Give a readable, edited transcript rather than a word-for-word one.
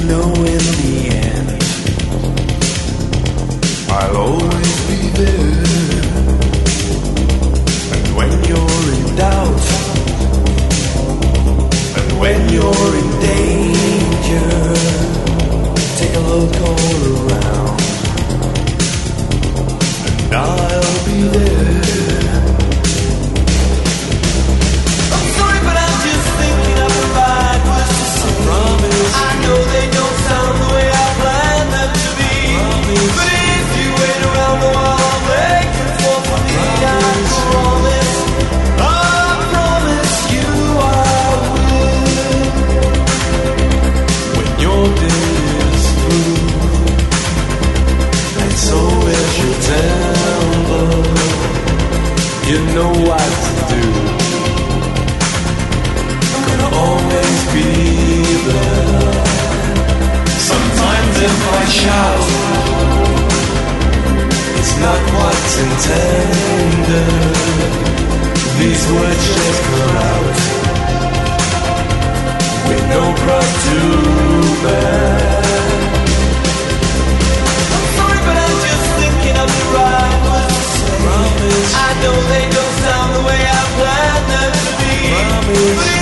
know in the end I'll always be there. And when you're in doubt, and when you're in danger, take a look all around, and I'll be there. I'm sorry, but I'm just thinking of the right words to say. Promise. I know they don't sound the way I planned them to be. Promise. But if you wait around a while, I'll make it for me. Promise. I promise you I will. When your day is through, and so is your temper, you know what to do. I'm gonna always be there. Sometimes if I shout, it's not what's intended. These words just come out with no cross to bear. I'm sorry, but I'm just thinking of the right words to say. Promise. I know they don't sound the way I planned them to be. Promise.